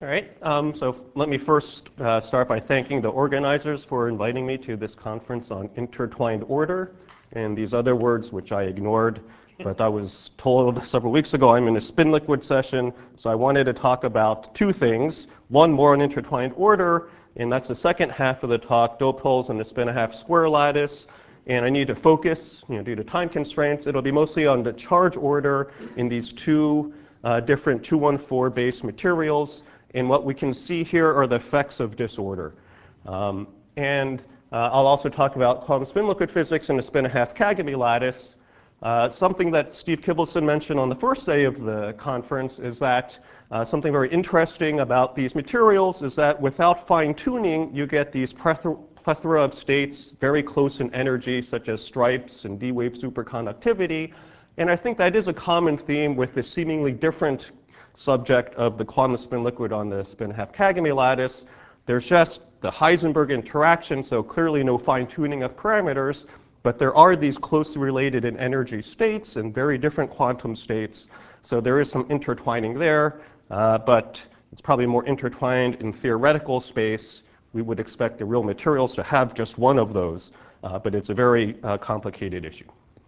All right, let me first start by thanking the organizers for inviting me to this conference on intertwined order and these other words which I ignored, but I was told several weeks ago I'm in a spin liquid session, so I wanted to talk about two things. One more on intertwined order, and that's the second half of the talk, doped holes in the spin-1/2 square lattice. And I need to focus, due to time constraints. It'll be mostly on the charge order in these two different 214 base materials. And what we can see here are the effects of disorder. I'll also talk about quantum spin liquid physics in the spin-1/2 Kagami lattice. Something that Steve Kibelson mentioned on the first day of the conference is that something very interesting about these materials is that without fine-tuning, you get these plethora of states very close in energy, such as stripes and D-wave superconductivity. And I think that is a common theme with the seemingly different subject of the quantum spin liquid on the spin-1/2 Kagami lattice. There's just the Heisenberg interaction, so clearly no fine-tuning of parameters, but there are these closely related in energy states and very different quantum states. So there is some intertwining there, but it's probably more intertwined in theoretical space. We would expect the real materials to have just one of those, but it's a very complicated issue.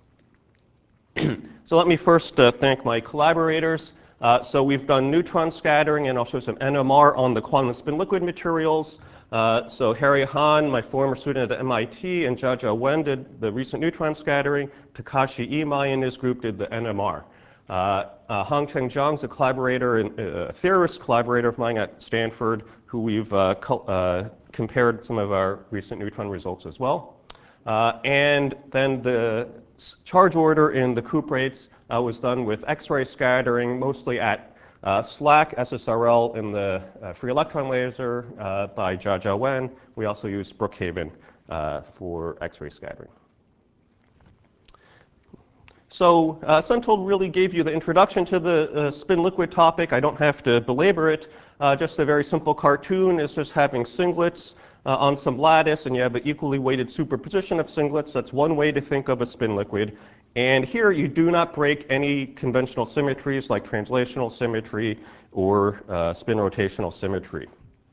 So let me first thank my collaborators. So we've done neutron scattering and I'll show some NMR on the quantum spin liquid materials. So Harry Hahn, my former student at MIT, and Jiajia Wen did the recent neutron scattering. Takashi Imai and his group did the NMR. Hongcheng Zhang's a collaborator, a theorist collaborator of mine at Stanford, who we've compared some of our recent neutron results as well. And then the charge order in the cuprates was done with X-ray scattering, mostly at SLAC, SSRL, in the free electron laser by Jiajia Wen. We also used Brookhaven for X-ray scattering. So Sentol really gave you the introduction to the spin liquid topic. I don't have to belabor it. Just a very simple cartoon is just having singlets on some lattice, and you have an equally weighted superposition of singlets. That's one way to think of a spin liquid. And here you do not break any conventional symmetries like translational symmetry or spin rotational symmetry.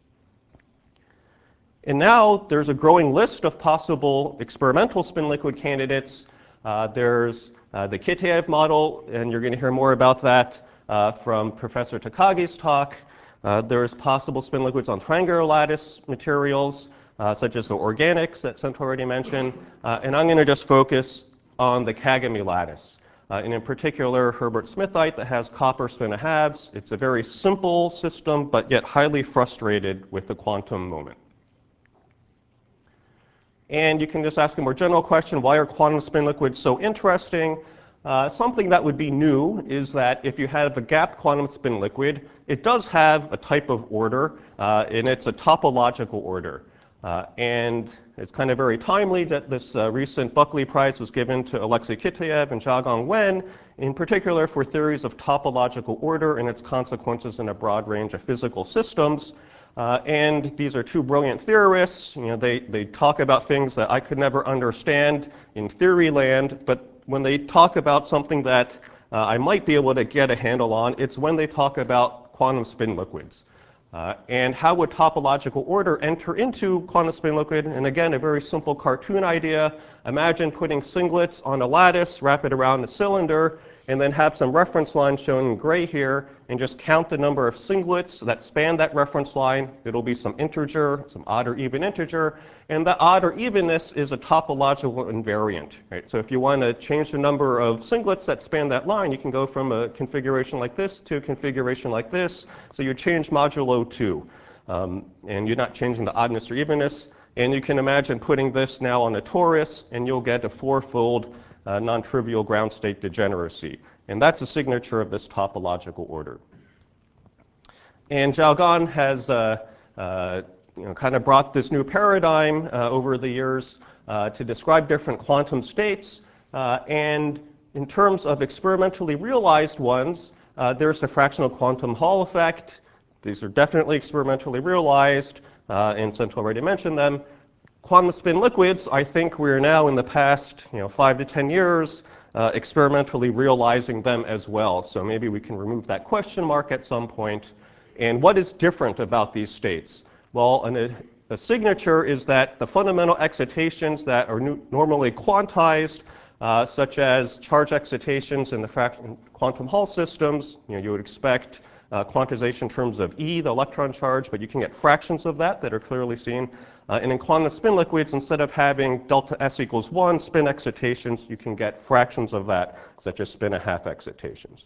And now there's a growing list of possible experimental spin liquid candidates. There's the Kitaev model, and you're going to hear more about that from Professor Takagi's talk. There's possible spin liquids on triangular lattice materials, such as the organics that Sentol already mentioned. And I'm going to just focus on the Kagami lattice, and in particular Herbert-Smithite that has copper spin-1/2s. It's a very simple system, but yet highly frustrated with the quantum moment. And you can just ask a more general question, why are quantum spin liquids so interesting? Something that would be new is that if you have a gapped quantum spin liquid, it does have a type of order, and it's a topological order. And it's kind of very timely that this recent Buckley Prize was given to Alexei Kitaev and Jiagong Wen, in particular for theories of topological order and its consequences in a broad range of physical systems. And these are two brilliant theorists. They talk about things that I could never understand in theory land, but when they talk about something that I might be able to get a handle on, it's when they talk about quantum spin liquids. And how would topological order enter into quantum spin liquid? And again, a very simple cartoon idea. Imagine putting singlets on a lattice, wrap it around a cylinder, and then have some reference lines shown in gray here, and just count the number of singlets that span that reference line. It'll be some integer, some odd or even integer, and the odd or evenness is a topological invariant. Right? So if you want to change the number of singlets that span that line, you can go from a configuration like this to a configuration like this. So you change modulo 2, and you're not changing the oddness or evenness. And you can imagine putting this now on a torus, and you'll get a fourfold non-trivial ground state degeneracy. And that's a signature of this topological order. And Jiagong has kind of brought this new paradigm over the years to describe different quantum states. And in terms of experimentally realized ones, there's the fractional quantum Hall effect. These are definitely experimentally realized, and Sentol already mentioned them. Quantum spin liquids, I think we're now in the past 5 to 10 years experimentally realizing them as well. So maybe we can remove that question mark at some point. And what is different about these states? Well, a signature is that the fundamental excitations that are normally quantized, such as charge excitations in the quantum Hall systems, you would expect quantization in terms of E, the electron charge, but you can get fractions of that that are clearly seen. And in quantum spin liquids, instead of having delta S equals 1 spin excitations, you can get fractions of that, such as spin 1/2 excitations.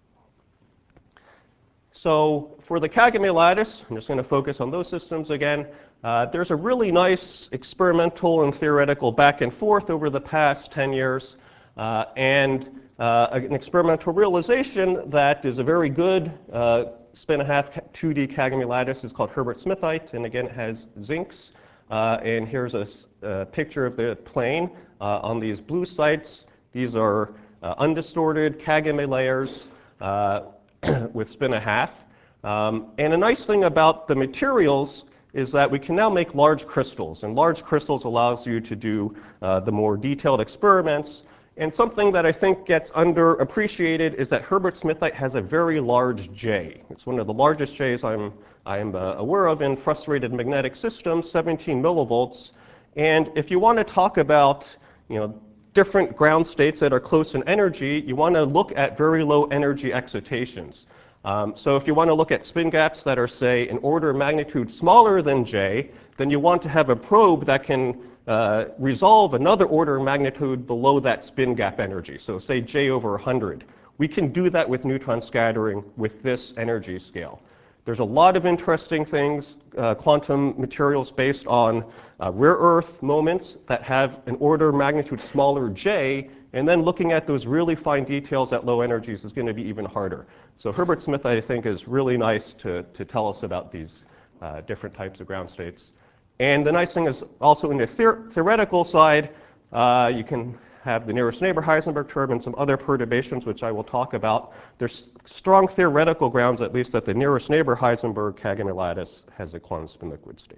So for the Kagame lattice, I'm just going to focus on those systems again. There's a really nice experimental and theoretical back and forth over the past 10 years, and an experimental realization that is a very good spin 1/2 2D Kagame lattice is called Hilbert-Smithite, and again it has zincs. And here's a picture of the plane on these blue sites. These are undistorted Kagame layers with spin 1/2. And a nice thing about the materials is that we can now make large crystals, and large crystals allows you to do the more detailed experiments. And something that I think gets underappreciated is that Hilbert-Smithite has a very large J. It's one of the largest J's I'm aware of in frustrated magnetic systems, 17 millivolts. And if you want to talk about different ground states that are close in energy, you want to look at very low energy excitations. So if you want to look at spin gaps that are, say, an order of magnitude smaller than J, then you want to have a probe that can resolve another order of magnitude below that spin gap energy. So say J over 100. We can do that with neutron scattering with this energy scale. There's a lot of interesting things, quantum materials based on rare earth moments that have an order of magnitude smaller J, and then looking at those really fine details at low energies is going to be even harder. So Hilbert-Smithite, I think, is really nice to tell us about these different types of ground states. And the nice thing is also in the theoretical side, you can have the nearest neighbor Heisenberg term and some other perturbations, which I will talk about. There's strong theoretical grounds, at least, that the nearest neighbor Heisenberg Kagame lattice has a quantum spin liquid state.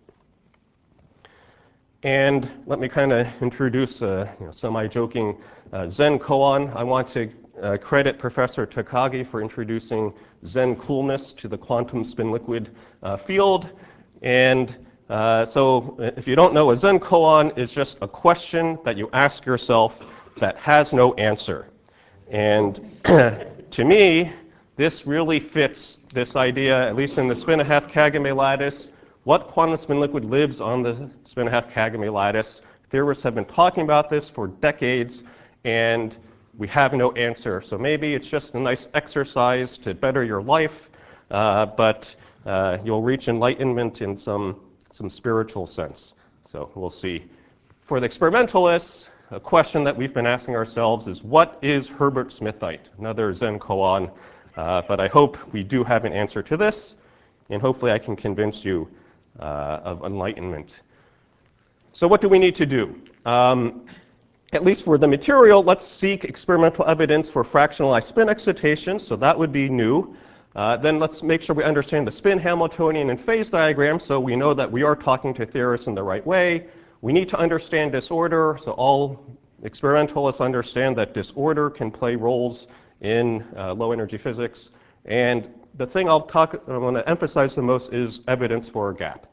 And let me kind of introduce a semi-joking Zen koan. I want to credit Professor Takagi for introducing Zen coolness to the quantum spin liquid field. And so if you don't know, a Zen koan is just a question that you ask yourself that has no answer. And to me, this really fits this idea, at least in the spin 1/2 Kagame lattice. What quantum spin liquid lives on the spin 1/2 Kagame lattice? Theorists have been talking about this for decades, and we have no answer. So maybe it's just a nice exercise to better your life, but you'll reach enlightenment in some spiritual sense. So we'll see. For the experimentalists, a question that we've been asking ourselves is, what is Hilbert-Smithite? Another Zen koan, but I hope we do have an answer to this, and hopefully I can convince you of enlightenment. So what do we need to do? At least for the material, let's seek experimental evidence for fractionalized spin excitation, so that would be new. Then let's make sure we understand the spin Hamiltonian and phase diagram, so we know that we are talking to theorists in the right way. We need to understand disorder, so all experimentalists understand that disorder can play roles in low energy physics. And the thing I want to emphasize the most is evidence for a gap.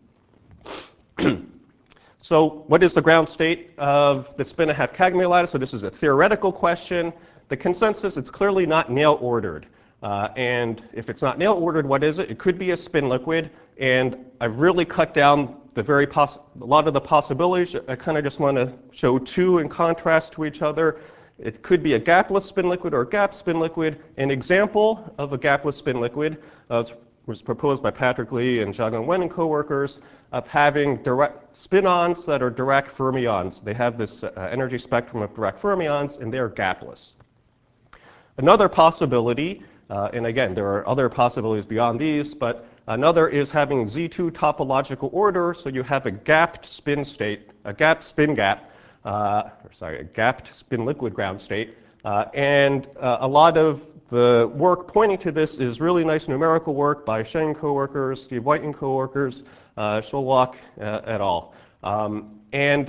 So what is the ground state of the spin 1/2 Kagame lattice? So this is a theoretical question. The consensus, it's clearly not nail ordered. And if it's not nail ordered, what is it? It could be a spin liquid. And I've really cut down a lot of the possibilities. I kind of just want to show two in contrast to each other. It could be a gapless spin liquid or a gap spin liquid. An example of a gapless spin liquid was proposed by Patrick Lee and Jiagang Wen and coworkers of having direct spin-ons that are Dirac fermions. They have this energy spectrum of Dirac fermions, and they're gapless. Another possibility, and again, there are other possibilities beyond these, but another is having Z2 topological order, so you have a gapped spin state, a gapped spin gap, a gapped spin liquid ground state, and a lot of the work pointing to this is really nice numerical work by Sheng coworkers, Steve White and coworkers, Scholwach et al. And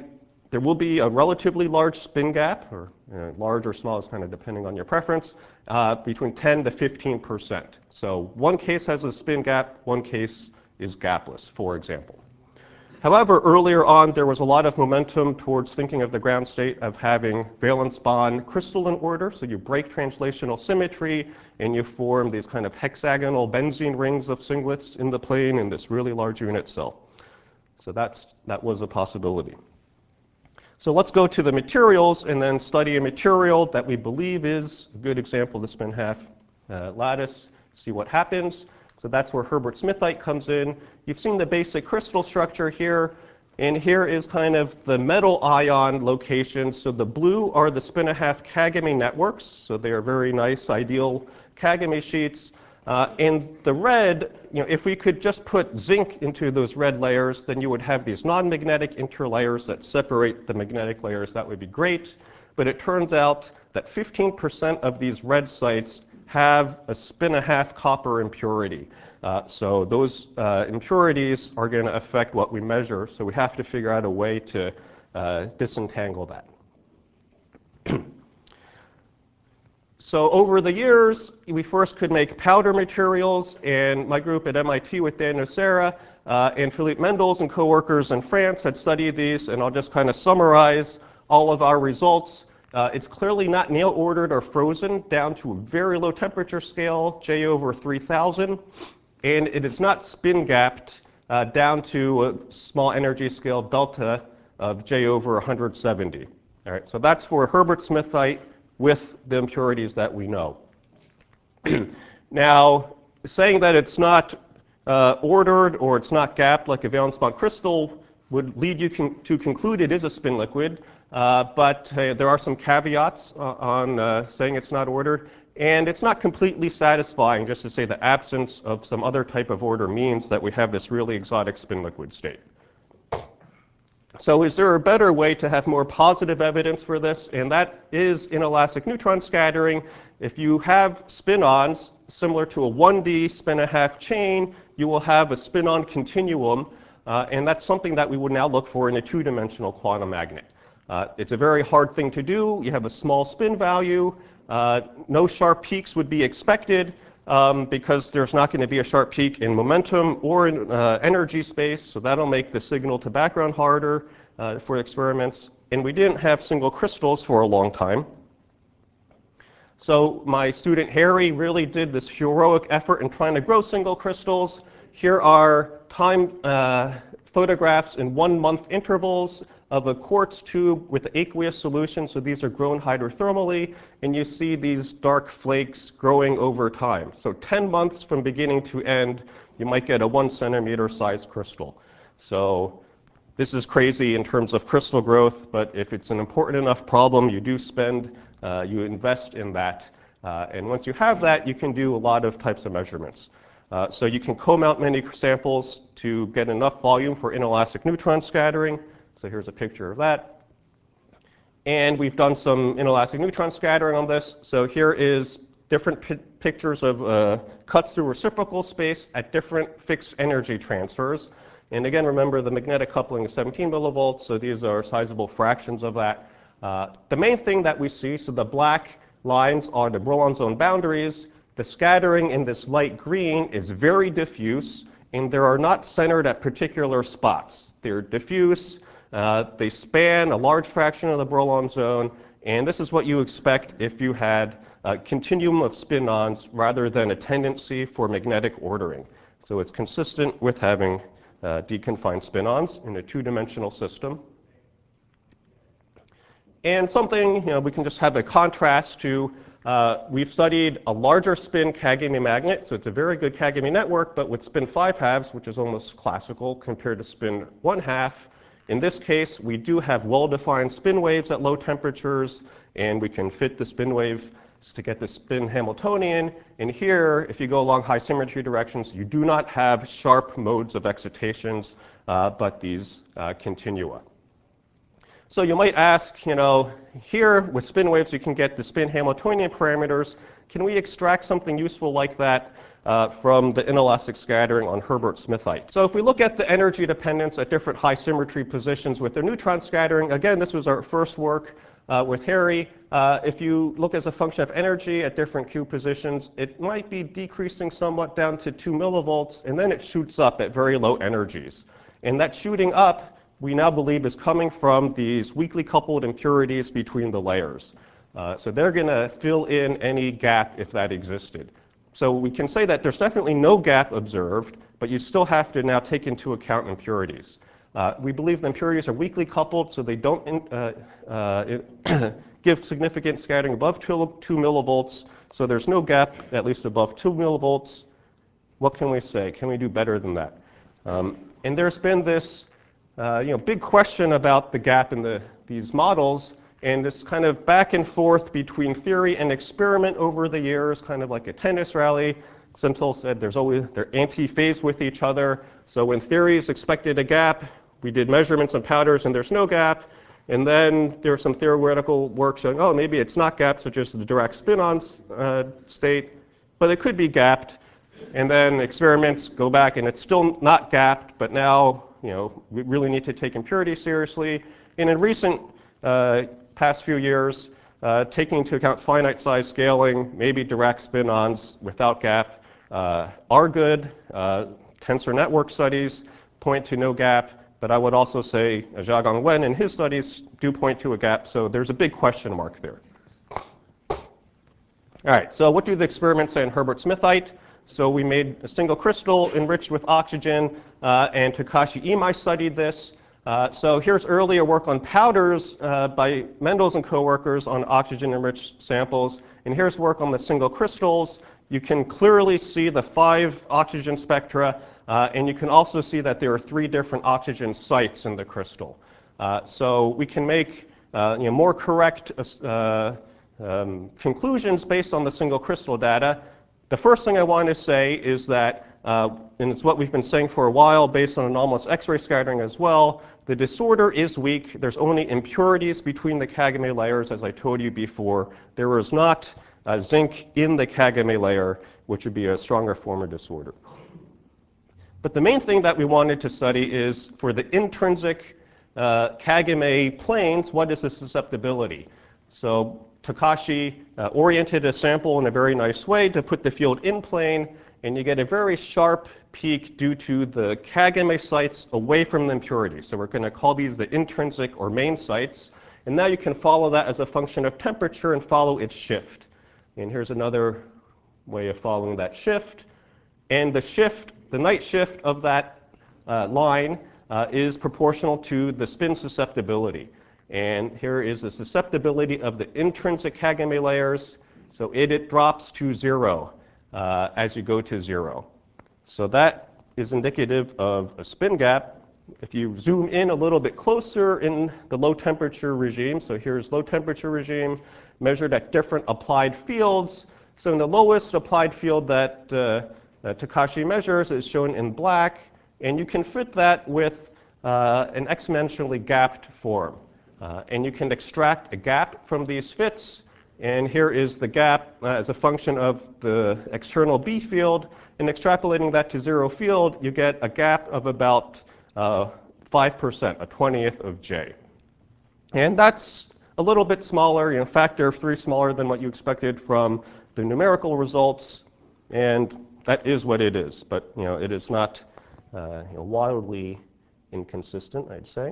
there will be a relatively large spin gap, or large or small is kind of depending on your preference, between 10 to 15%. So one case has a spin gap, one case is gapless, for example. However, earlier on, there was a lot of momentum towards thinking of the ground state of having valence bond crystalline order. So you break translational symmetry, and you form these kind of hexagonal benzene rings of singlets in the plane in this really large unit cell. So that was a possibility. So let's go to the materials and then study a material that we believe is a good example of the spin half lattice, see what happens. So that's where Herbert-Smithite comes in. You've seen the basic crystal structure here, and here is kind of the metal ion location. So the blue are the spin-a-half Kagame networks, so they are very nice, ideal Kagame sheets. And the red, if we could just put zinc into those red layers, then you would have these non-magnetic interlayers that separate the magnetic layers. That would be great. But it turns out that 15% of these red sites have a spin-a-half copper impurity. So those impurities are going to affect what we measure, so we have to figure out a way to disentangle that. So over the years, we first could make powder materials, and my group at MIT with Dan Nocera and Philippe Mendels and coworkers in France had studied these, and I'll just kind of summarize all of our results. It's clearly not nail-ordered or frozen down to a very low temperature scale, J over 3000, and it is not spin-gapped down to a small energy scale delta of J over 170. All right, so that's for Herbert-Smithite with the impurities that we know. Now, saying that it's not ordered or it's not gapped like a valence bond crystal would lead you to conclude it is a spin liquid, but there are some caveats on saying it's not ordered, and it's not completely satisfying just to say the absence of some other type of order means that we have this really exotic spin liquid state. So is there a better way to have more positive evidence for this? And that is inelastic neutron scattering. If you have spin-ons similar to a 1D spin-a-half chain, you will have a spin-on continuum, and that's something that we would now look for in a two-dimensional quantum magnet. It's a very hard thing to do. You have a small spin value. No sharp peaks would be expected because there's not going to be a sharp peak in momentum or in energy space, so that'll make the signal to background harder for experiments. And we didn't have single crystals for a long time. So my student Harry really did this heroic effort in trying to grow single crystals. Here are time photographs in 1 month intervals of a quartz tube with aqueous solution. So these are grown hydrothermally, and you see these dark flakes growing over time. So 10 months from beginning to end, you might get a 1 centimeter sized crystal. So this is crazy in terms of crystal growth, but if it's an important enough problem, you do spend, you invest in that. And once you have that, you can do a lot of types of measurements. So you can co-mount many samples to get enough volume for inelastic neutron scattering. So here's a picture of that. And we've done some inelastic neutron scattering on this. So here is different pictures of cuts through reciprocal space at different fixed energy transfers. And again, remember the magnetic coupling is 17 millivolts, so these are sizable fractions of that. The main thing that we see, so the black lines are the Brillouin zone boundaries. The scattering in this light green is very diffuse, and they are not centered at particular spots. They're diffuse. They span a large fraction of the Brillouin zone, and this is what you expect if you had a continuum of spin-ons rather than a tendency for magnetic ordering. So it's consistent with having deconfined spin-ons in a two-dimensional system. And something we can just have a contrast to, we've studied a larger spin Kagame magnet, so it's a very good Kagame network, but with spin 5/2, which is almost classical compared to spin 1/2. In this case, we do have well-defined spin waves at low temperatures, and we can fit the spin wave to get the spin Hamiltonian. And here, if you go along high symmetry directions, you do not have sharp modes of excitations, but these continua. So you might ask, here with spin waves you can get the spin Hamiltonian parameters. Can we extract something useful like that from the inelastic scattering on Herbert-Smithite. So if we look at the energy dependence at different high symmetry positions with the neutron scattering, again, this was our first work with Harry. If you look as a function of energy at different Q positions, it might be decreasing somewhat down to 2 millivolts, and then it shoots up at very low energies. And that shooting up, we now believe, is coming from these weakly coupled impurities between the layers. So they're going to fill in any gap if that existed. So we can say that there's definitely no gap observed, but you still have to now take into account impurities. We believe the impurities are weakly coupled, so they don't give significant scattering above 2 millivolts, so there's no gap at least above 2 millivolts. What can we say? Can we do better than that? And there's been this big question about the gap in these models, and this kind of back and forth between theory and experiment over the years, kind of like a tennis rally. Senthil said they're anti-phase with each other. So when theories expected a gap, we did measurements on powders and there's no gap. And then there was some theoretical work showing, oh, maybe it's not gapped, so just the direct spin-on state, but it could be gapped. And then experiments go back and it's still not gapped, but now we really need to take impurities seriously. And in recent past few years, taking into account finite size scaling, maybe Dirac spin-ons without gap are good. Tensor network studies point to no gap, but I would also say Jiagong Wen and his studies do point to a gap, so there's a big question mark there. All right, so what do the experiments say in Herbert-Smithite? So we made a single crystal enriched with oxygen, and Takashi Imai studied this. So here's earlier work on powders by Mendels and coworkers on oxygen-enriched samples. And here's work on the single crystals. You can clearly see the 5 oxygen spectra, and you can also see that there are 3 different oxygen sites in the crystal. So we can make more correct conclusions based on the single crystal data. The first thing I want to say is that, and it's what we've been saying for a while based on anomalous X-ray scattering as well, the disorder is weak. There's only impurities between the Kagame layers, as I told you before. There is not zinc in the Kagame layer, which would be a stronger form of disorder. But the main thing that we wanted to study is for the intrinsic Kagame planes, what is the susceptibility? So Takashi oriented a sample in a very nice way to put the field in plane, and you get a very sharp peak due to the Kagame sites away from the impurities. So we're going to call these the intrinsic or main sites. And now you can follow that as a function of temperature and follow its shift. And here's another way of following that shift. And the shift, the night shift of that line is proportional to the spin susceptibility. And here is the susceptibility of the intrinsic Kagame layers. So it drops to 0 as you go to 0. So that is indicative of a spin gap. If you zoom in a little bit closer in the low temperature regime, so here's low temperature regime measured at different applied fields. So in the lowest applied field that Takashi measures is shown in black, and you can fit that with an exponentially gapped form. And you can extract a gap from these fits, and here is the gap as a function of the external B field. And extrapolating that to 0 field, you get a gap of about 5%, a 20th of J. And that's a little bit smaller, a factor of 3 smaller than what you expected from the numerical results, and that is what it is. But it is not wildly inconsistent, I'd say.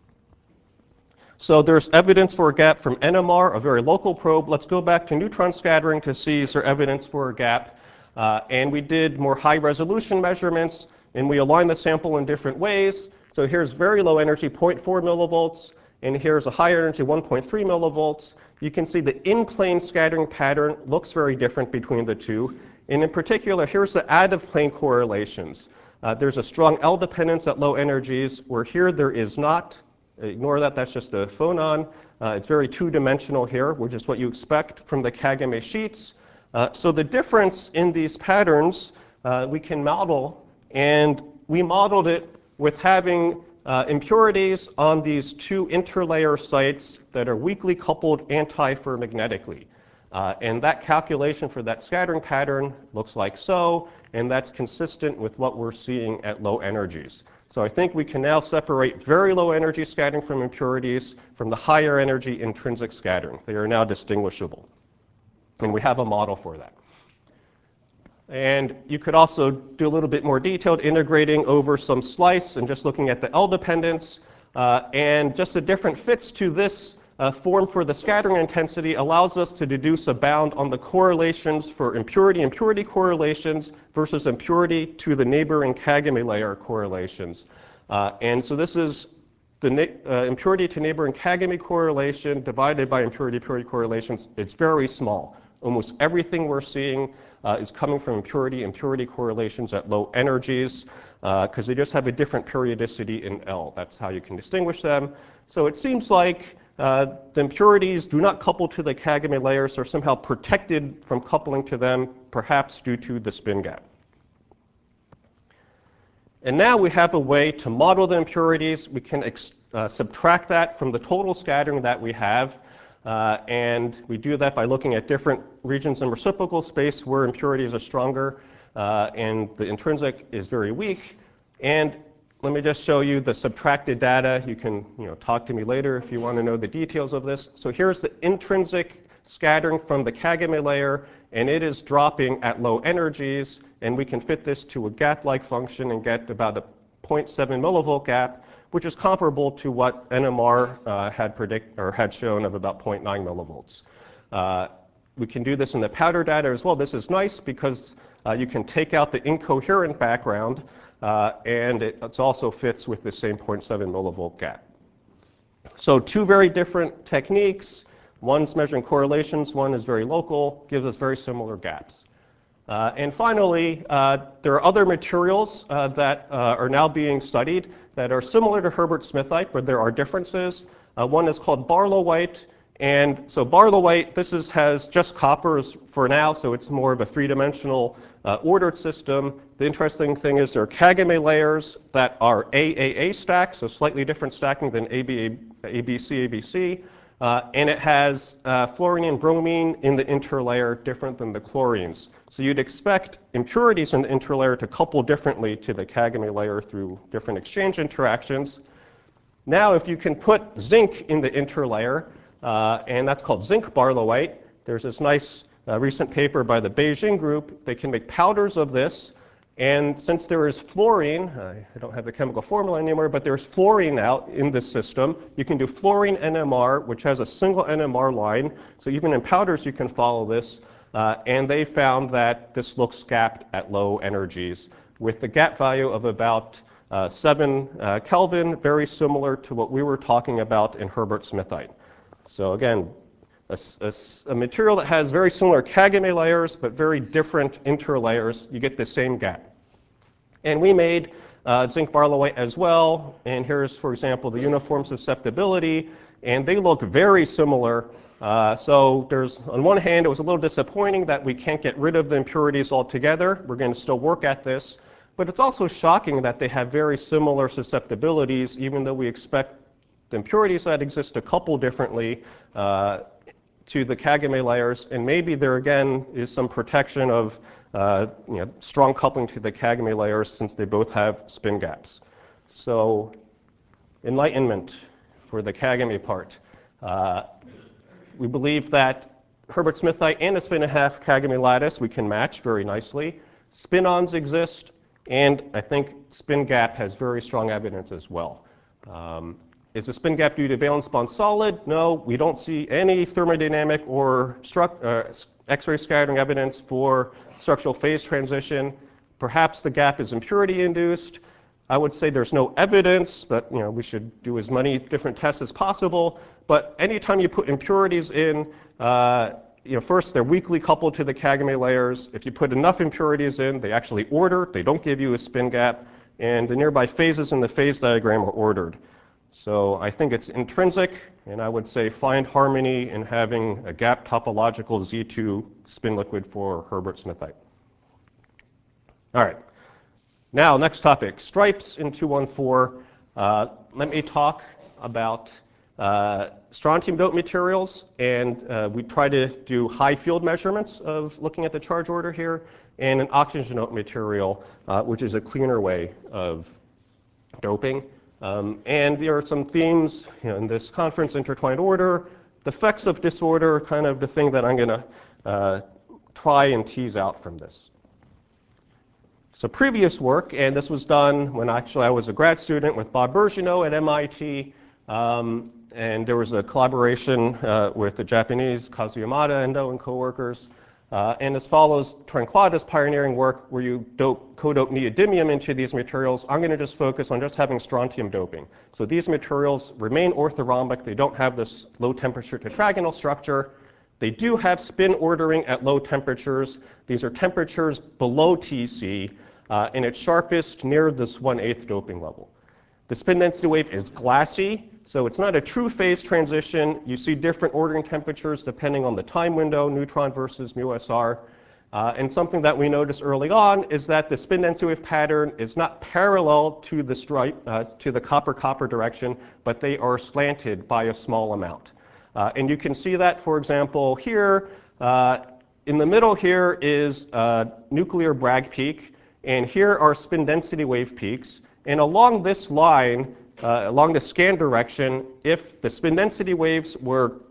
So there's evidence for a gap from NMR, a very local probe. Let's go back to neutron scattering to see is there evidence for a gap. And we did more high-resolution measurements, and we aligned the sample in different ways. So here's very low energy, 0.4 millivolts, and here's a higher energy, 1.3 millivolts. You can see the in-plane scattering pattern looks very different between the two. And in particular, here's the additive plane correlations. There's a strong L dependence at low energies, where here there is not. Ignore that, that's just a phonon. It's very two-dimensional here, which is what you expect from the Kagame sheets. So the difference in these patterns we can model, and we modeled it with having impurities on these 2 interlayer sites that are weakly coupled anti-ferromagnetically. And that calculation for that scattering pattern looks like so. and that's consistent with what we're seeing at low energies. So I think we can now separate very low energy scattering from impurities from the higher energy intrinsic scattering. They are now distinguishable, and we have a model for that. And you could also do a little bit more detailed integrating over some slice and just looking at the L dependence, and just the different fits to this form for the scattering intensity allows us to deduce a bound on the correlations for impurity correlations versus impurity to the neighboring Kagame layer correlations. And so this is the impurity to neighboring Kagame correlation divided by impurity correlations. It's very small. Almost everything we're seeing is coming from impurity correlations at low energies, because they just have a different periodicity in L. That's how you can distinguish them. So it seems like the impurities do not couple to the Kagame layers, are somehow protected from coupling to them, perhaps due to the spin gap. And now we have a way to model the impurities. We can subtract that from the total scattering that we have. And we do that by looking at different regions in reciprocal space where impurities are stronger and the intrinsic is very weak. And let me just show you the subtracted data. You can talk to me later if you want to know the details of this. So here's the intrinsic scattering from the Kagame layer, and it is dropping at low energies. And we can fit this to a gap-like function and get about a 0.7 millivolt gap, which is comparable to what NMR had shown of about 0.9 millivolts. We can do this in the powder data as well. This is nice because you can take out the incoherent background, and it also fits with the same 0.7 millivolt gap. So two very different techniques. One's measuring correlations, one is very local, gives us very similar gaps. And finally, there are other materials that are now being studied that are similar to Herbert-Smithite, but there are differences. One is called Barlow-White, and so Barlow-White, has just copper for now, so it's more of a three-dimensional ordered system. The interesting thing is there are Kagame layers that are AAA stacks, so slightly different stacking than ABC, ABC. And it has fluorine and bromine in the interlayer, different than the chlorines. So you'd expect impurities in the interlayer to couple differently to the Kagame layer through different exchange interactions. Now, if you can put zinc in the interlayer, and that's called zinc Barlow-White, there's this nice recent paper by the Beijing group. They can make powders of this. And since there is fluorine, I don't have the chemical formula anymore, but there's fluorine out in this system. You can do fluorine NMR, which has a single NMR line. So even in powders, you can follow this. And they found that this looks gapped at low energies with the gap value of about 7 Kelvin, very similar to what we were talking about in Herbert-Smithite. So again, a material that has very similar Kagame layers, but very different interlayers, you get the same gap. And we made zinc Barlow-White as well, and here's, for example, the uniform susceptibility, and they look very similar. So there's, on one hand, it was a little disappointing that we can't get rid of the impurities altogether. We're going to still work at this. But it's also shocking that they have very similar susceptibilities, even though we expect the impurities that exist to couple differently to the Kagame layers, and maybe there again is some protection of strong coupling to the Kagame layers since they both have spin gaps. So enlightenment for the Kagame part. We believe that Herbert-Smithite and a spin-and-a-half Kagame lattice we can match very nicely. Spin-ons exist, and I think spin gap has very strong evidence as well. Is the spin gap due to valence bond solid? No, we don't see any thermodynamic or X-ray scattering evidence for structural phase transition. Perhaps the gap is impurity induced. I would say there's no evidence, but we should do as many different tests as possible. But anytime you put impurities in, first they're weakly coupled to the Kagame layers. If you put enough impurities in, they actually order. They don't give you a spin gap, and the nearby phases in the phase diagram are ordered. So I think it's intrinsic, and I would say find harmony in having a gap topological Z2 spin liquid for Herbert-Smithite. All right. Now, next topic, stripes in 214. Let me talk about strontium doped materials, and we try to do high field measurements of looking at the charge order here. and an oxygenote material, which is a cleaner way of doping. And there are some themes in this conference: intertwined order, the effects of disorder, kind of the thing that I'm going to try and tease out from this. So previous work, and this was done when actually I was a grad student with Bob Bergineau at MIT, and there was a collaboration with the Japanese Kazuo Yamada, Endo, and coworkers. And as follows Tranquada's pioneering work where you co-dope neodymium into these materials. I'm going to just focus on just having strontium doping. So these materials remain orthorhombic. They don't have this low temperature tetragonal structure. They do have spin ordering at low temperatures. These are temperatures below Tc, and it's sharpest near this 1/8 doping level. The spin density wave is glassy, so it's not a true phase transition. You see different ordering temperatures depending on the time window, neutron versus mu-SR. And something that we noticed early on is that the spin density wave pattern is not parallel to the stripe, to the copper-copper direction, but they are slanted by a small amount. And you can see that, for example, here. In the middle here is nuclear Bragg peak, and here are spin density wave peaks. And along this line, along the scan direction, if the spin density waves were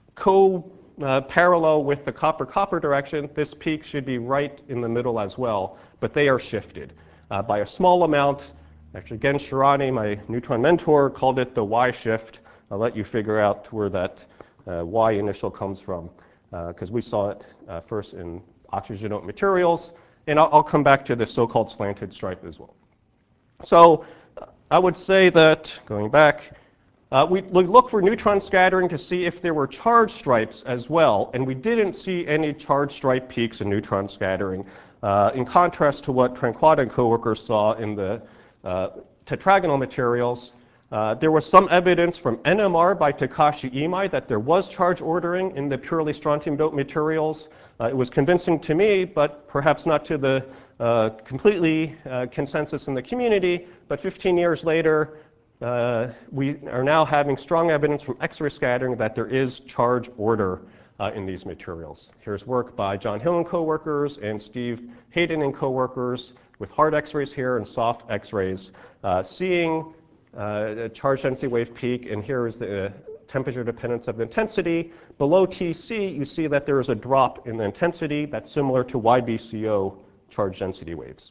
parallel with the copper-copper direction, this peak should be right in the middle as well, but they are shifted by a small amount. Actually, Gen Shirani, my neutron mentor, called it the Y shift. I'll let you figure out where that Y initial comes from, because we saw it first in oxygenote materials, and I'll come back to the so-called slanted stripe as well. So I would say that, going back, we look for neutron scattering to see if there were charge stripes as well, and we didn't see any charge stripe peaks in neutron scattering, in contrast to what Tranquada and coworkers saw in the tetragonal materials. There was some evidence from NMR by Takashi Imai that there was charge ordering in the purely strontium-doped materials. It was convincing to me, but perhaps not to the completely consensus in the community. But 15 years later, we are now having strong evidence from X-ray scattering that there is charge order in these materials. Here's work by John Hill and coworkers and Steve Hayden and coworkers with hard X-rays here and soft X-rays, seeing a charge density wave peak, and here is the temperature dependence of the intensity. Below Tc, you see that there is a drop in the intensity that's similar to YBCO charge density waves.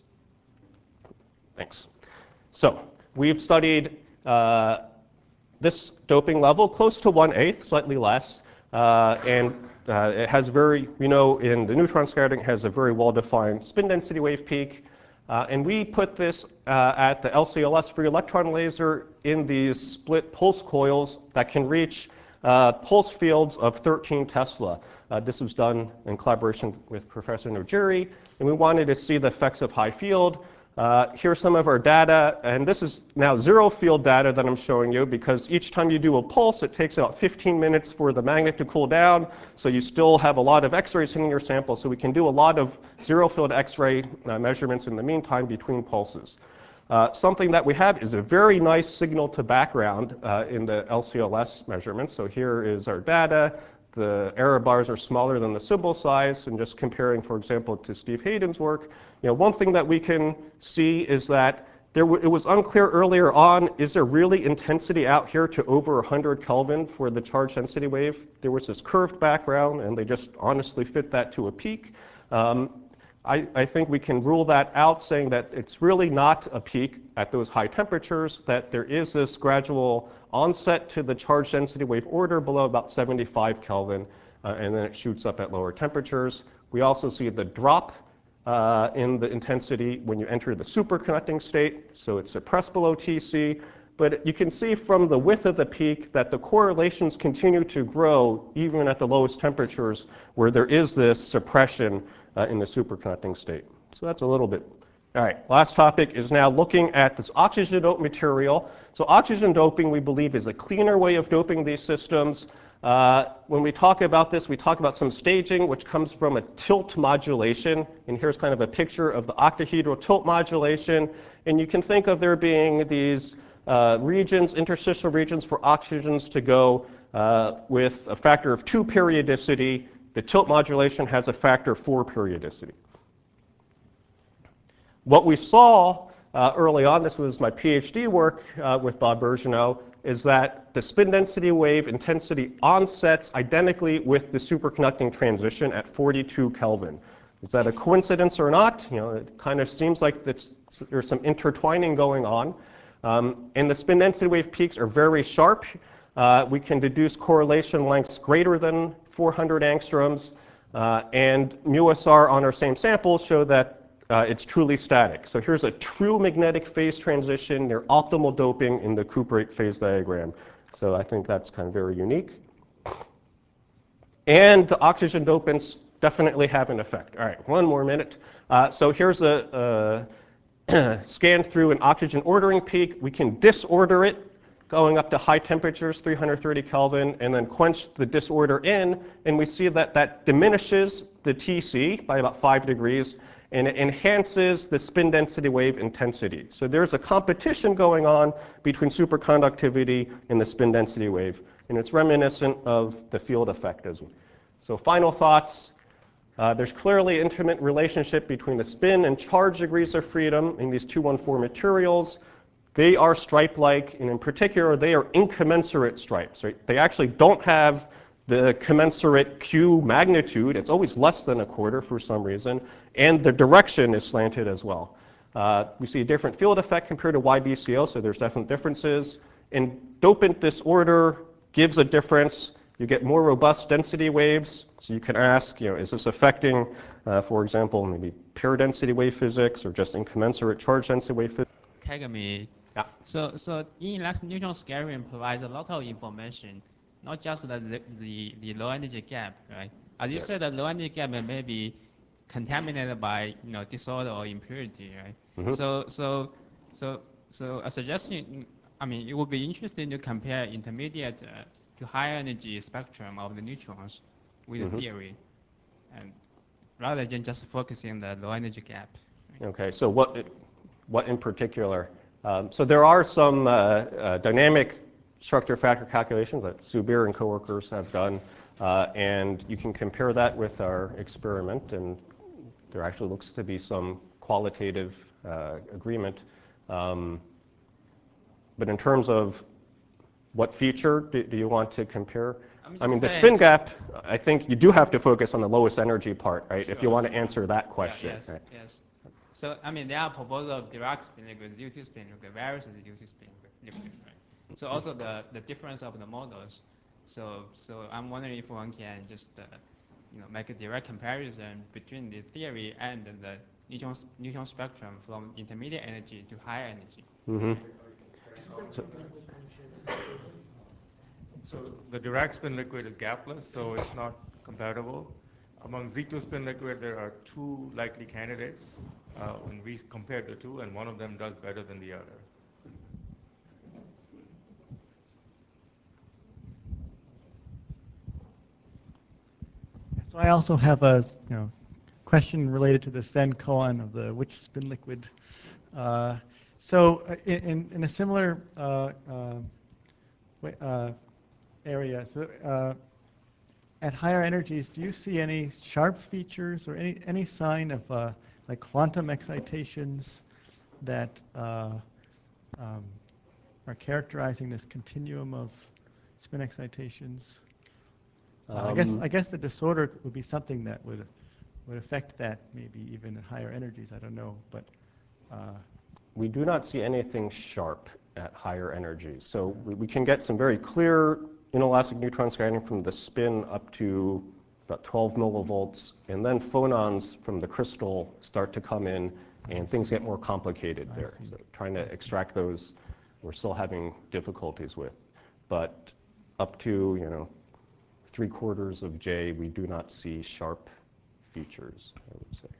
Thanks. So we've studied this doping level close to 1/8, slightly less, and it has we know in the neutron scattering, it has a very well-defined spin density wave peak. And we put this at the LCLS free electron laser in these split pulse coils that can reach pulse fields of 13 Tesla. This was done in collaboration with Professor Nojiri, and we wanted to see the effects of high field. Here's some of our data, and this is now zero field data that I'm showing you, because each time you do a pulse, it takes about 15 minutes for the magnet to cool down, so you still have a lot of X-rays hitting your sample, so we can do a lot of zero field X-ray measurements in the meantime between pulses. Something that we have is a very nice signal to background in the LCLS measurements. So here is our data. The error bars are smaller than the symbol size, and just comparing, for example, to Steve Hayden's work, one thing that we can see is that it was unclear earlier on, is there really intensity out here to over 100 Kelvin for the charge density wave? There was this curved background, and they just honestly fit that to a peak. I think we can rule that out, saying that it's really not a peak at those high temperatures, that there is this gradual onset to the charge density wave order below about 75 Kelvin, and then it shoots up at lower temperatures. We also see the drop in the intensity when you enter the superconducting state, so it's suppressed below Tc. But you can see from the width of the peak that the correlations continue to grow even at the lowest temperatures, where there is this suppression in the superconducting state. So that's a little bit. All right, last topic is now looking at this oxygen doped material. So oxygen doping, we believe, is a cleaner way of doping these systems. When we talk about this, we talk about some staging, which comes from a tilt modulation. And here's kind of a picture of the octahedral tilt modulation. And you can think of there being these regions, interstitial regions for oxygens to go with a factor of 2 periodicity. The tilt modulation has a factor of 4 periodicity. What we saw early on, this was my PhD work with Bob Bergeneau, is that the spin density wave intensity onsets identically with the superconducting transition at 42 Kelvin. Is that a coincidence or not? You know, it kind of seems like there's some intertwining going on. And the spin density wave peaks are very sharp. We can deduce correlation lengths greater than 400 angstroms. And mu-SR on our same samples show that it's truly static. So here's a true magnetic phase transition near optimal doping in the cuprate phase diagram. So I think that's kind of very unique. And the oxygen dopants definitely have an effect. All right, one more minute. So here's a scan through an oxygen ordering peak. We can disorder it going up to high temperatures, 330 Kelvin, and then quench the disorder in, and we see that that diminishes the TC by about 5 degrees, and it enhances the spin density wave intensity. So there's a competition going on between superconductivity and the spin density wave, and it's reminiscent of the field effect as well. So final thoughts. There's clearly an intimate relationship between the spin and charge degrees of freedom in these 214 materials. They are stripe-like, and in particular, they are incommensurate stripes. Right? They actually don't have the commensurate Q magnitude. It's always less than a quarter for some reason, and the direction is slanted as well. We see a different field effect compared to YBCO, so there's definite differences. And dopant disorder gives a difference. You get more robust density waves, so you can ask, you know, is this affecting, for example, maybe pure density wave physics or just incommensurate charge density wave physics? Kagami. Yeah. So inelastic neutron scattering provides a lot of information, not just the low energy gap, right? As you said, the low energy gap may be contaminated by disorder or impurity, right? So a suggestion, I mean, it would be interesting to compare intermediate to higher energy spectrum of the neutrons with the theory, and rather than just focusing on the low energy gap. Right? Okay, so what in particular? So there are some dynamic structure factor calculations that Subir and coworkers have done, and you can compare that with our experiment, and there actually looks to be some qualitative agreement. But in terms of what feature do you want to compare? I mean, the spin gap, I think you do have to focus on the lowest energy part, right? Sure, if you want to answer that question. Yeah, yes, right? Yes. So, I mean, there are proposals of Dirac spin liquid, ZU2 spin liquid, various ZU2 spin liquid, right? So also the difference of the models. So I'm wondering if one can just make a direct comparison between the theory and the neutron spectrum from intermediate energy to higher energy. Mm-hmm. So the Dirac spin liquid is gapless, so it's not comparable. Among Z2 spin liquid, there are 2 likely candidates when we compare the 2, and one of them does better than the other. So I also have a question related to the Sen-Cohen of the which spin liquid. So in a similar area, so at higher energies, do you see any sharp features or any sign of like quantum excitations that are characterizing this continuum of spin excitations? I guess the disorder would be something that would affect that maybe even at higher energies. I don't know, but we do not see anything sharp at higher energies. So we can get some very clear inelastic neutron scattering from the spin up to about 12 millivolts, and then phonons from the crystal start to come in, and things get more complicated there. So trying to extract those, we're still having difficulties with. But up to 3/4 of J, we do not see sharp features, I would say.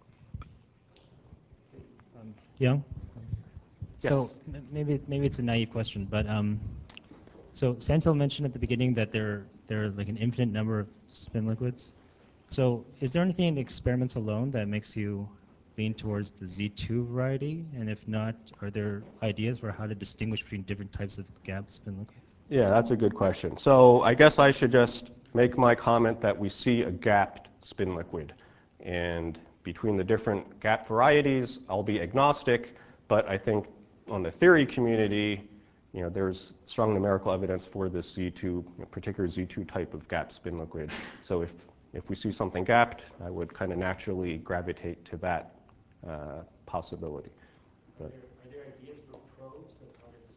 Yeah. Yes. So maybe it's a naive question, but so Santil mentioned at the beginning that there are like an infinite number of spin liquids. So is there anything in the experiments alone that makes you lean towards the Z2 variety? And if not, are there ideas for how to distinguish between different types of gap spin liquids? Yeah, that's a good question. So I guess I should just make my comment that we see a gapped spin liquid. And between the different gap varieties, I'll be agnostic, but I think on the theory community, there's strong numerical evidence for this Z2, particular Z2 type of gap spin liquid. So if we see something gapped, I would kind of naturally gravitate to that possibility. But, are there ideas for probes of how to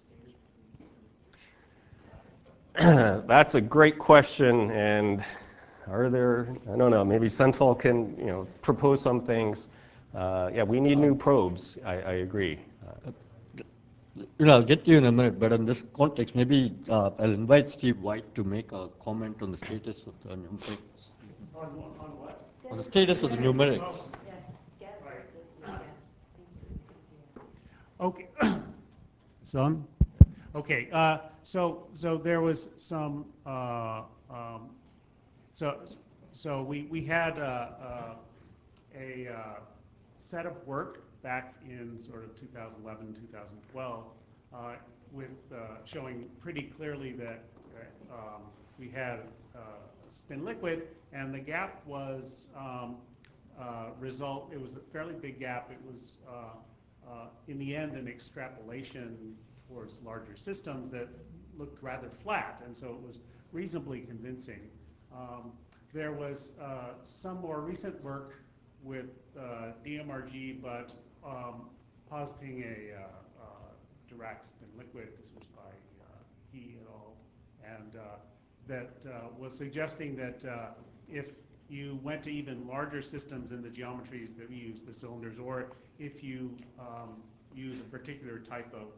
distinguish? That's a great question, and are there? I don't know. Maybe Sentinel can, propose some things. Yeah, we need new probes. I agree. I'll get to you in a minute, but in this context, maybe I'll invite Steve White to make a comment on the status of the numerics. On what? On the status of the numerics. Okay. Okay. So there was some. So we had a set of work back in sort of 2011, 2012, with showing pretty clearly that we had a spin liquid, and the gap was It was a fairly big gap. It was in the end an extrapolation towards larger systems that looked rather flat, and so it was reasonably convincing. There was some more recent work with DMRG, but positing a Dirac spin liquid. This was by He et al. And that was suggesting that if you went to even larger systems in the geometries that we use, the cylinders, or if you use a particular type of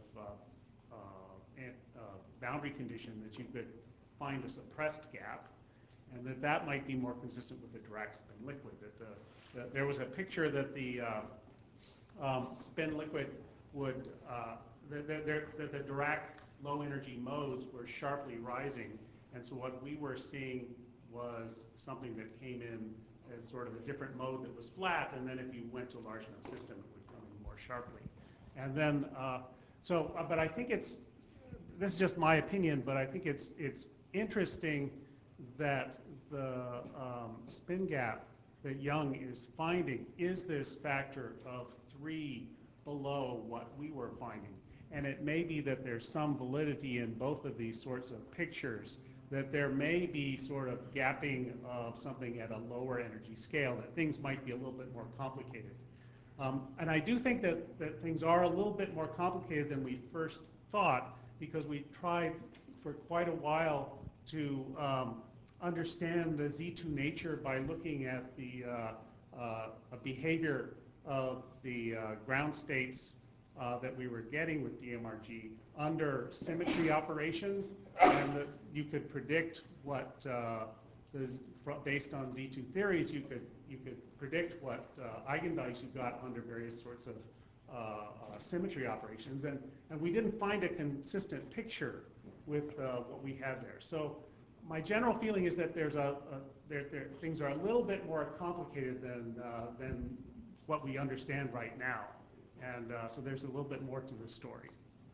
boundary condition, that you could find a suppressed gap, and that might be more consistent with the Dirac spin liquid. That there was a picture that the spin liquid would, that the Dirac low energy modes were sharply rising, and so what we were seeing was something that came in as sort of a different mode that was flat, and then if you went to a large enough system, it would come in more sharply. And then, but I think this is just my opinion, but I think it's interesting that the spin gap that Young is finding is this factor of 3 below what we were finding. And it may be that there's some validity in both of these sorts of pictures, that there may be sort of gapping of something at a lower energy scale, that things might be a little bit more complicated. And I do think that things are a little bit more complicated than we first thought, because we tried for quite a while to understand the Z2 nature by looking at the behavior of the ground states that we were getting with DMRG under symmetry operations, and that you could predict what based on Z2 theories, you could predict what eigendikes you got under various sorts of symmetry operations, and we didn't find a consistent picture with what we had there. So my general feeling is that things are a little bit more complicated than what we understand right now, and so there's a little bit more to the story.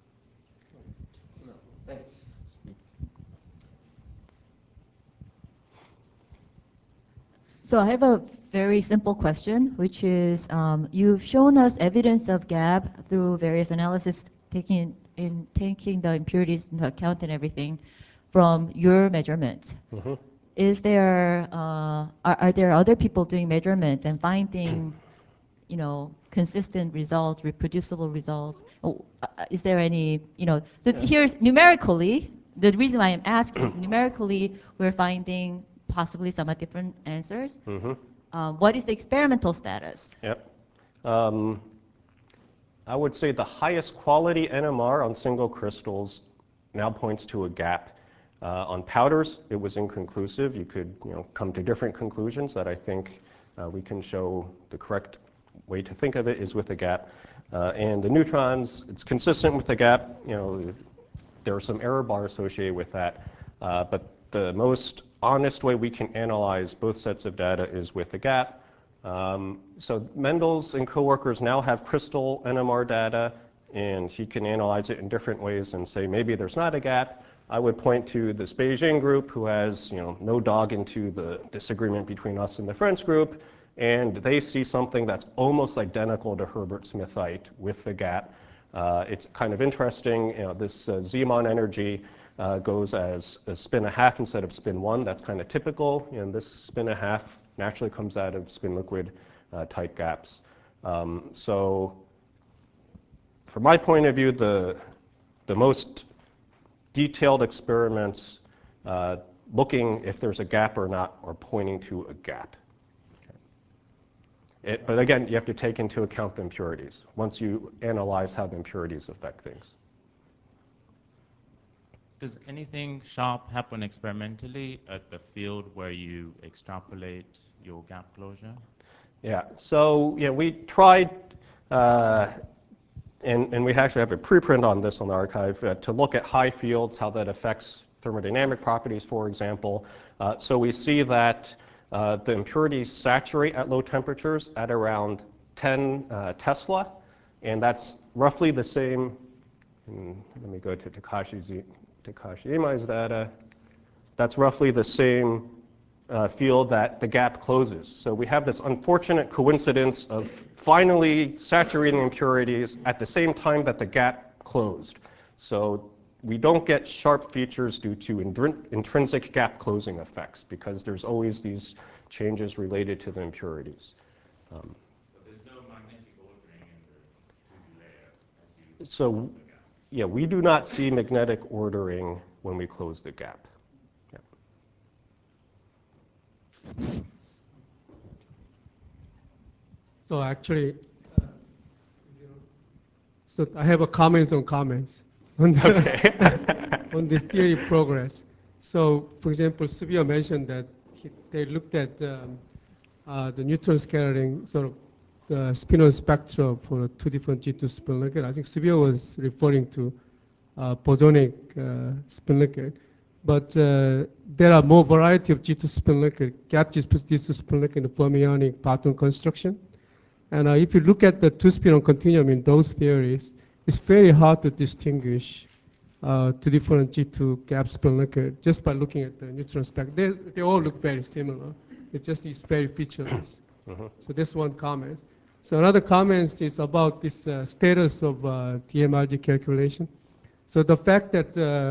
Thanks. So I have a very simple question, which is you've shown us evidence of gap through various analysis, taking the impurities into account and everything from your measurements. Mm-hmm. Is there are there other people doing measurements and finding, consistent results, reproducible results? Is there any, So here's numerically. The reason why I'm asking is numerically we're finding possibly somewhat different answers. Mm-hmm. What is the experimental status? Yep. I would say the highest quality NMR on single crystals now points to a gap. On powders, it was inconclusive. You could come to different conclusions that I think we can show the correct way to think of it is with a gap. And the neutrons, it's consistent with the gap. There are some error bar associated with that. But the most honest way we can analyze both sets of data is with a gap. So Mendels and coworkers now have crystal NMR data, and he can analyze it in different ways and say maybe there's not a gap. I would point to this Beijing group who has no dog into the disagreement between us and the French group, and they see something that's almost identical to Herbert Smithite with the gap. It's kind of interesting, this Zeeman energy goes as a spin a half instead of spin one. That's kind of typical, and this spin a half naturally comes out of spin liquid type gaps. So from my point of view, the most detailed experiments looking if there's a gap or not are pointing to a gap. But again, you have to take into account the impurities once you analyze how the impurities affect things. Does anything sharp happen experimentally at the field where you extrapolate your gap closure? Yeah, so we tried, and we actually have a preprint on this on the archive, to look at high fields, how that affects thermodynamic properties, for example. So we see that the impurities saturate at low temperatures at around 10 Tesla, and that's roughly the same. Let me go to Takashi Imai's data. That's roughly the same field that the gap closes. So we have this unfortunate coincidence of finally saturating impurities at the same time that the gap closed. So we don't get sharp features due to intrinsic gap closing effects because there's always these changes related to the impurities. So there's no magnetic ordering in the 2D layer as you So close the gap. yeah, we do not see magnetic ordering when we close the gap. Yeah. So actually, so I have a comments on comments on the, on the theory progress. So for example, Subio mentioned that they looked at the neutron scattering, sort of the spinor spectra for two different G2 spin liquid. I think Subio was referring to bosonic spin liquid. But there are more variety of G2 spin liquid, gap G2 spin liquid in the fermionic pattern construction. And if you look at the two-spinon continuum in those theories, it's very hard to distinguish two different G2 gap spin liquid just by looking at the neutron spectrum. They all look very similar. It's very featureless. So that's one comment. So another comment is about this status of DMRG calculation. So the fact that,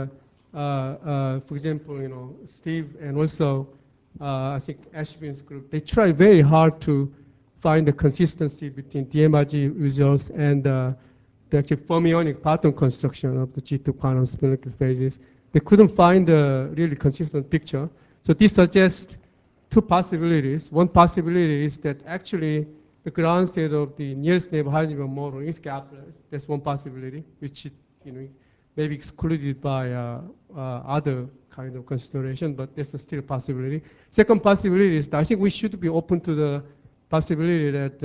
for example, Steve and also I think Ashwin's group, they try very hard to find the consistency between DMRG results and the actual fermionic pattern construction of the G2 quantum spin liquid phases. They couldn't find a really consistent picture. So this suggests two possibilities. One possibility is that actually the ground state of the nearest neighbor Heisenberg model is gapless. That's one possibility, which is maybe excluded by other kind of consideration, but that's still a possibility. Second possibility is that I think we should be open to the possibility that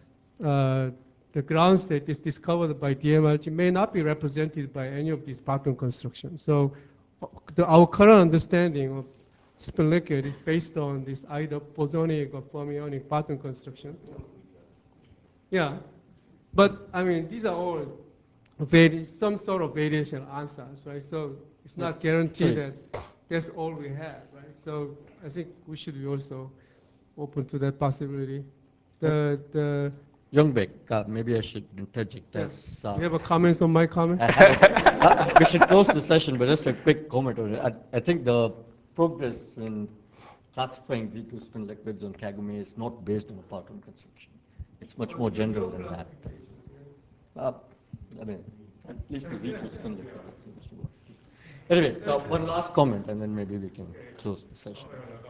the ground state is discovered by DMRG may not be represented by any of these pattern constructions. So our current understanding of spin liquid is based on this either bosonic or fermionic pattern construction. Yeah, but I mean, these are all some sort of variation answers, right? So it's not guaranteed that that's all we have, right? So I think we should be also open to that possibility. Youngbaek, maybe I should interject. As, you have a comment on my comment? We should close the session, but just a quick comment on it. I think the progress in classifying Z2 spin liquids on Kagome is not based on a pattern construction. It's much more general than that. I mean, at least for Z2 spin liquid, it seems to work. Anyway, one last comment, and then maybe we can close the session.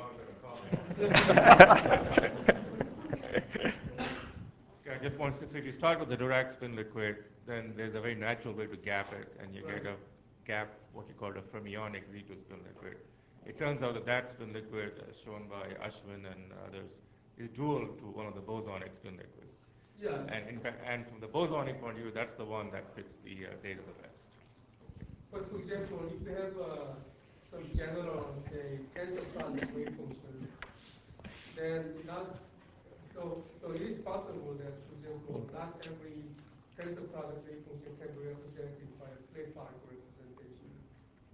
I just want to say, if you start with the Dirac spin liquid, then there's a very natural way to gap it, and you get a gap, what you call a fermionic Z2 spin liquid. It turns out that that spin liquid, as shown by Ashwin and others, is dual to one of the bosonic spin liquids. Yeah. And from the bosonic point of view, that's the one that fits the data the best. But for example, if you have some general, say, tensor product wave function, then so it is possible that, for example, not every tensor product wave function can be represented by a slave particle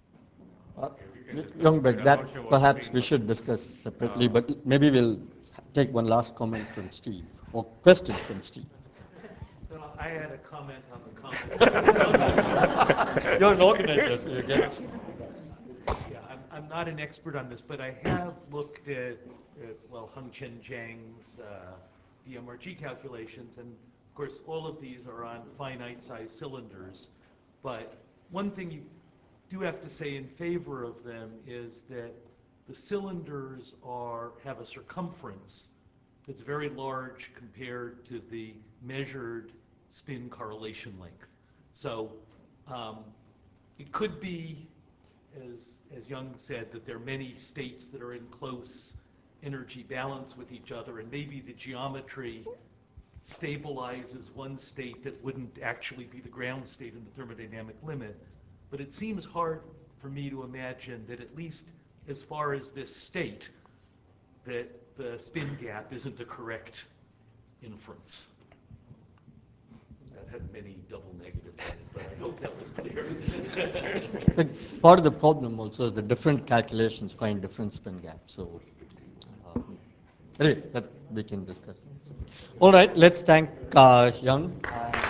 representation. Youngbaek, that perhaps we should discuss separately, but maybe we'll take one last comment from Steve, or question from Steve. I had a comment on the comment. You're an organizer, so you get. Yeah, I'm not an expert on this, but I have looked at well, Hengchen Zhang's DMRG calculations, and of course, all of these are on finite-sized cylinders. But one thing you do have to say in favor of them is that the cylinders have a circumference that's very large compared to the measured spin correlation length. So it could be, as Young said, that there are many states that are in close energy balance with each other, and maybe the geometry stabilizes one state that wouldn't actually be the ground state in the thermodynamic limit. But it seems hard for me to imagine that, at least as far as this state, that the spin gap isn't the correct inference. That had many double negatives in it, but I hope that was clear. I think part of the problem also is the different calculations find different spin gaps. So anyway, that we can discuss. All right, let's thank Young.